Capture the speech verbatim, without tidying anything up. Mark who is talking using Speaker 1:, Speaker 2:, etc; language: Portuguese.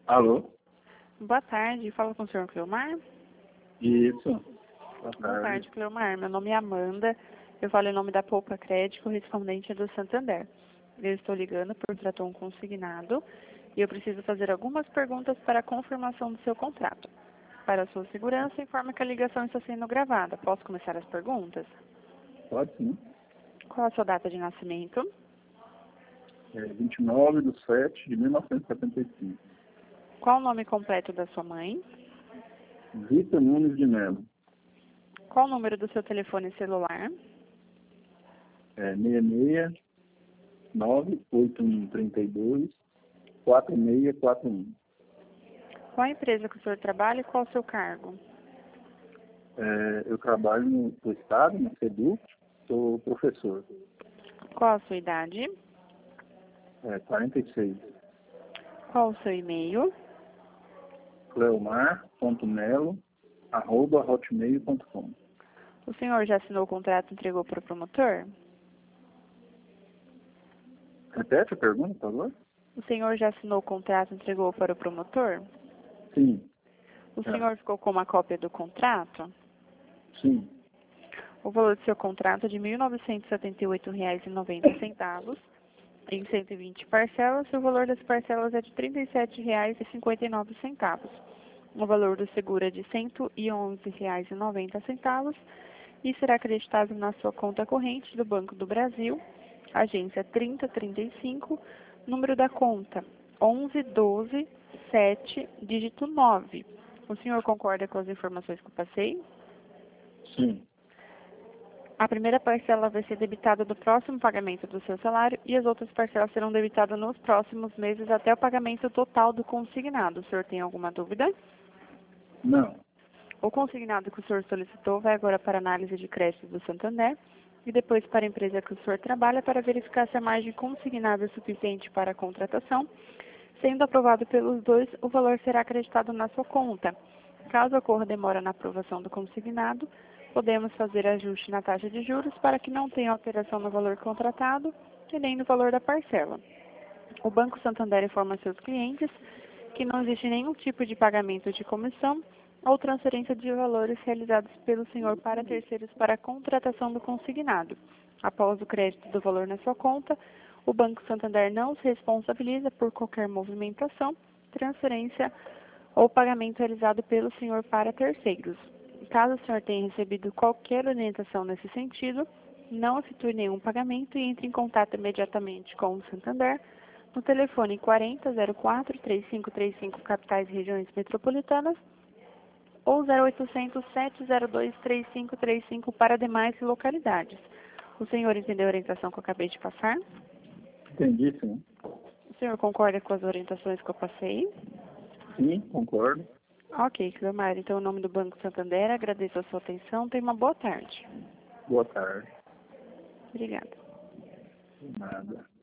Speaker 1: Alô?
Speaker 2: Boa tarde, fala com o senhor Cleomar.
Speaker 1: Isso. Boa tarde.
Speaker 2: Boa tarde, Cleomar. Meu nome é Amanda. Eu falo em nome da Poupa Crédito, correspondente do Santander. Eu estou ligando por trator um consignado e eu preciso fazer algumas perguntas para a confirmação do seu contrato. Para a sua segurança, informe que a ligação está sendo gravada. Posso começar as perguntas?
Speaker 1: Pode sim.
Speaker 2: Qual a sua data de nascimento?
Speaker 1: É vinte e nove de sete de mil novecentos e setenta e cinco.
Speaker 2: Qual o nome completo da sua mãe?
Speaker 1: Rita Nunes de Melo.
Speaker 2: Qual o número do seu telefone celular?
Speaker 1: É seis seis nove oito um três dois quatro seis quatro um.
Speaker 2: Qual a empresa que o senhor trabalha e qual o seu cargo?
Speaker 1: É, eu trabalho no, no Estado, no SEDUC, sou professor.
Speaker 2: Qual a sua idade?
Speaker 1: É, quarenta e seis.
Speaker 2: Qual o seu e-mail?
Speaker 1: cleomar ponto melo arroba hotmail ponto com.
Speaker 2: O senhor já assinou o contrato e entregou para o promotor?
Speaker 1: Repete a pergunta, por favor?
Speaker 2: O senhor já assinou o contrato e entregou para o promotor?
Speaker 1: Sim.
Speaker 2: O
Speaker 1: É.
Speaker 2: senhor ficou com uma cópia do contrato?
Speaker 1: Sim.
Speaker 2: O valor do seu contrato é de mil novecentos e setenta e oito reais e noventa centavos em cento e vinte parcelas, e o valor das parcelas é de trinta e sete reais e cinquenta e nove centavos. O valor do seguro é de cento e onze reais e noventa centavos e será acreditado na sua conta corrente do Banco do Brasil, agência trinta trinta e cinco, número da conta onze doze sete, dígito nove. O senhor concorda com as informações que eu passei?
Speaker 1: Sim.
Speaker 2: A primeira parcela vai ser debitada do próximo pagamento do seu salário e as outras parcelas serão debitadas nos próximos meses até o pagamento total do consignado. O senhor tem alguma dúvida?
Speaker 1: Não.
Speaker 2: O consignado que o senhor solicitou vai agora para análise de crédito do Santander e depois para a empresa que o senhor trabalha para verificar se a margem consignada é suficiente para a contratação. Sendo aprovado pelos dois, o valor será acreditado na sua conta. Caso ocorra demora na aprovação do consignado, podemos fazer ajuste na taxa de juros para que não tenha alteração no valor contratado e nem no valor da parcela. O Banco Santander informa seus clientes que não existe nenhum tipo de pagamento de comissão ou transferência de valores realizados pelo senhor para terceiros para a contratação do consignado. Após o crédito do valor na sua conta, o Banco Santander não se responsabiliza por qualquer movimentação, transferência ou pagamento realizado pelo senhor para terceiros. Caso o senhor tenha recebido qualquer orientação nesse sentido, não efetue nenhum pagamento e entre em contato imediatamente com o Santander no telefone quarenta, zero quatro, trinta e cinco trinta e cinco, capitais e regiões metropolitanas, ou zero oitocentos, sete zero dois, três cinco três cinco para demais localidades. O senhor entendeu a orientação que eu acabei de passar?
Speaker 1: Entendi, sim.
Speaker 2: O senhor concorda com as orientações que eu passei?
Speaker 1: Sim, concordo.
Speaker 2: Ok, Cleomar. Então, em nome do Banco Santander, agradeço a sua atenção. Tenha uma boa tarde.
Speaker 1: Boa tarde.
Speaker 2: Obrigada.
Speaker 1: Nada.